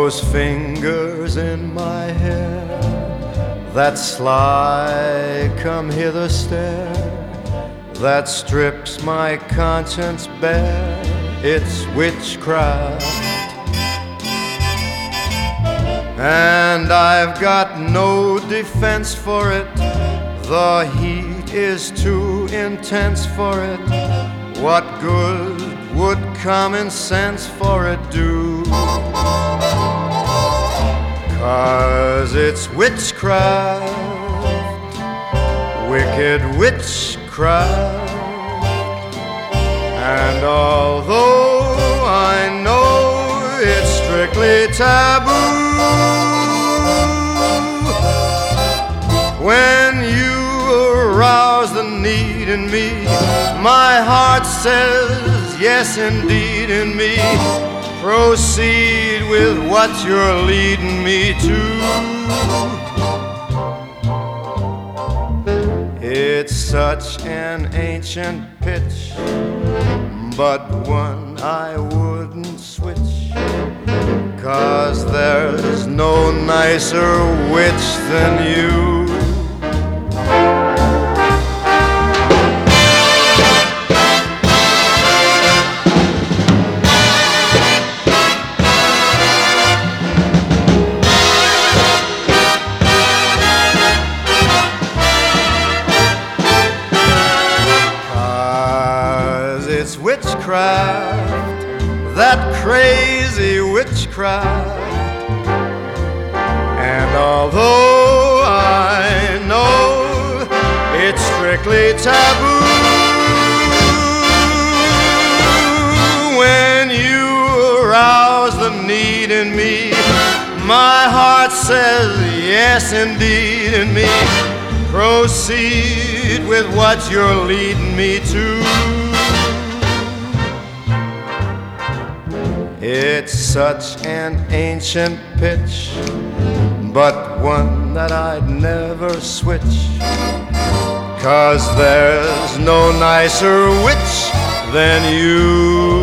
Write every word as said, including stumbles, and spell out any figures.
those fingers in my hair, that sly come hither stare, that strips my conscience bare, it's witchcraft. And I've got no defense for it, the heat is too intense for it. What good would common sense for it do? 'Cause it's witchcraft, wicked witchcraft. And although I know it's strictly taboo, when you arouse the need in me, my heart says yes indeed in me. Proceed with what you're leading me to. It's such an ancient pitch, but one I wouldn't switch, 'cause there's no nicer witch than you. It's witchcraft, that crazy witchcraft. And although I know it's strictly taboo, when you arouse the need in me, my heart says yes indeed in me. Proceed with what you're leading me to. It's such an ancient pitch, but one that I'd never switch, 'cause there's no nicer witch than you.